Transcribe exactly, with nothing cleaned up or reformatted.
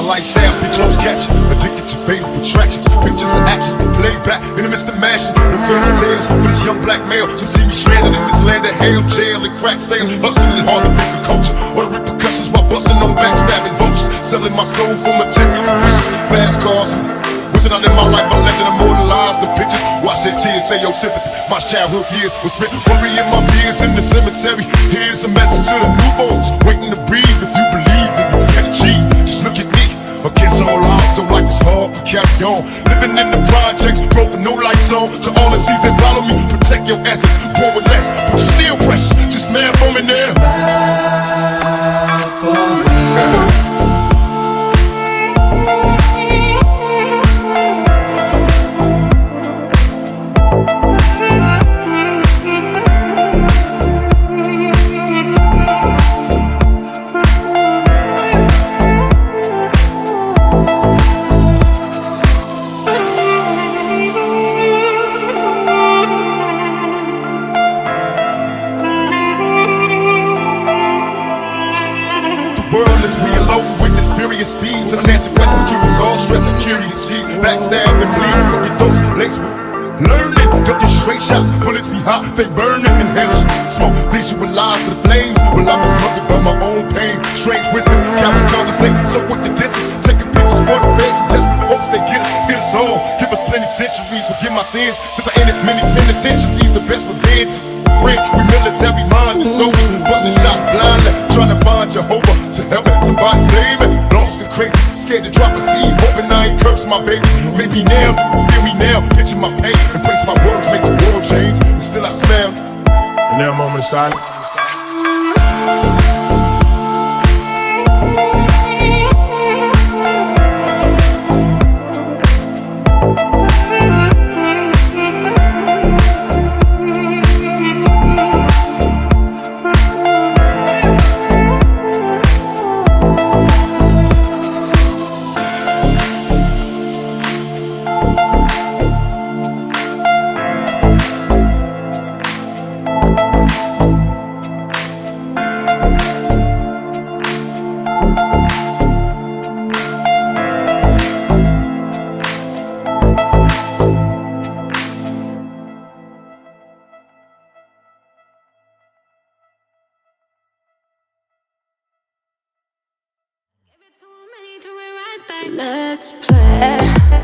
lifestyle be closed caption. Addicted to fatal attractions. Pictures and actions be played back in the midst of mashing. No fairy tales for this young black male. Some see me stranded in this land of hell, jail and crack sales. Hustling hard to pick a culture. Or the repercussions while busting on backstabbing vultures. Selling my soul for material riches. Fast cars. Wishing out in my life, I legend immortalized the pictures. Watch their tears, say your sympathy. My childhood years was spent worrying my fears in the cemetery. Here's a message to the newborns waiting to breathe. If you believe that you can achieve, just look at me. Against all odds, though life is hard, but carry on. Living in the projects, broke with no lights on. To all the seas that follow me, protect your essence. Born with less, but you still precious. Just smile for me now. Smile for me. Speeds and unanswered questions keep us all stressing, curious G's, backstabbing, bleeding, cookie those laced with learning, ducking straight shots, bullets be hot, they burning, inhaling smoke, visualize the flames. Well, I've been smoking by my own pain, strange whispers, countless conversating, so quick the distance, taking pictures for the feds, desperate hopes they get us, get us all, give us plenty centuries, forgive my sins, since I ended many penitentiaries, the best revenge is we military minded soldiers, busting shots blindly, trying to find Jehovah to help somebody save me. Lost and crazy, scared to drop a seed, hoping I ain't curse my baby. Maybe now, feel me now, picture my pain, embrace my words, make the world change. And still I smell. And now a moment of silence. Let's play.